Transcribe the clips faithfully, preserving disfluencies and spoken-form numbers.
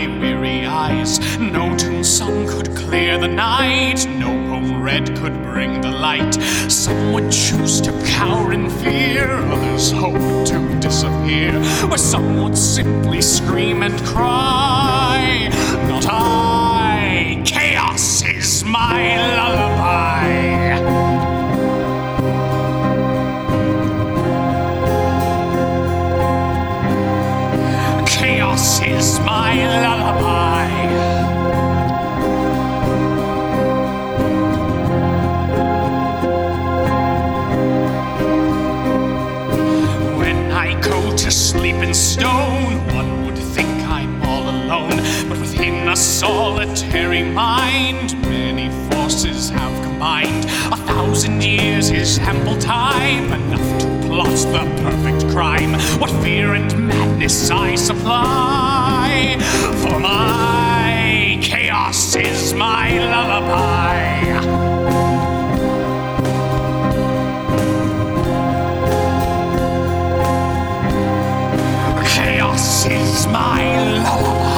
my weary eyes. No tune sung could clear the night, no poem read could bring the light. Some would choose to cower in fear, others hope to disappear, or some would simply scream and cry. Not I, chaos is my lullaby. Chaos is my lullaby. When I go to sleep in stone, one would think I'm all alone, but within a solitary mind, many forces have combined. A thousand years is ample time, enough to plot the perfect crime. What fear and madness I supply, for my chaos is my lullaby. Chaos is my lullaby.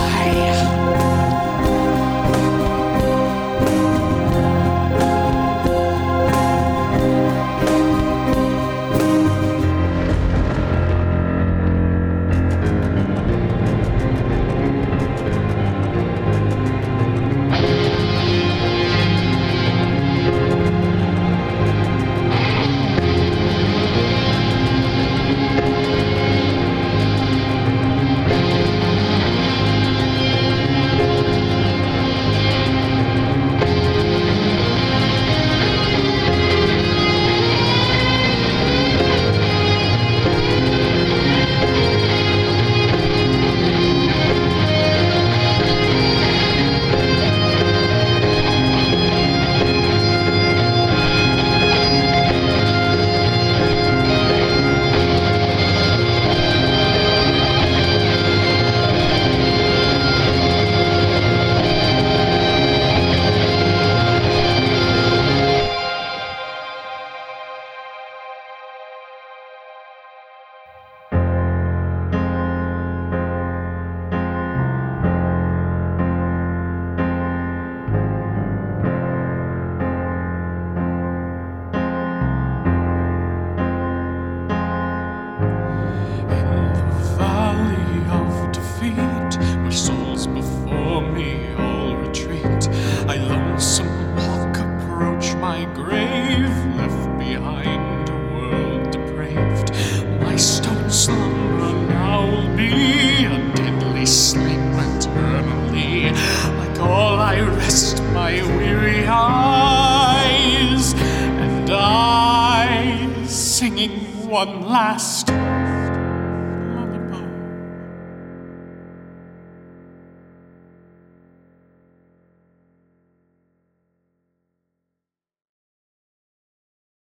One last